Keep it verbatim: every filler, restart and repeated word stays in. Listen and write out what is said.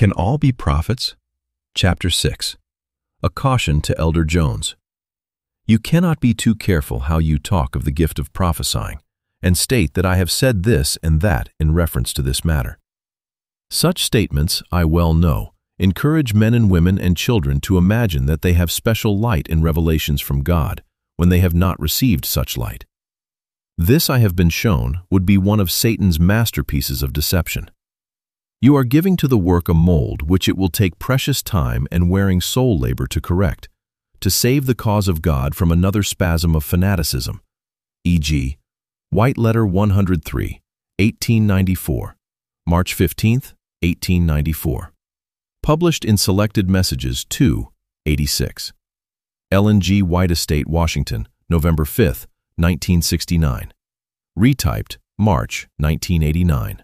Can all be prophets? Chapter six. A caution to Elder Jones. You cannot be too careful how you talk of the gift of prophesying, and state that I have said this and that in reference to this matter. Such statements, I well know, encourage men and women and children to imagine that they have special light in revelations from God, when they have not received such light. This, I have been shown, would be one of Satan's masterpieces of deception. You are giving to the work a mold which it will take precious time and wearing soul labor to correct, to save the cause of God from another spasm of fanaticism, for example, White Letter one hundred three, eighteen ninety-four, March fifteenth, eighteen ninety-four. Published in Selected Messages two, eighty-six. Ellen G. White Estate, Washington, November fifth, nineteen sixty-nine. Retyped, March nineteen eighty-nine.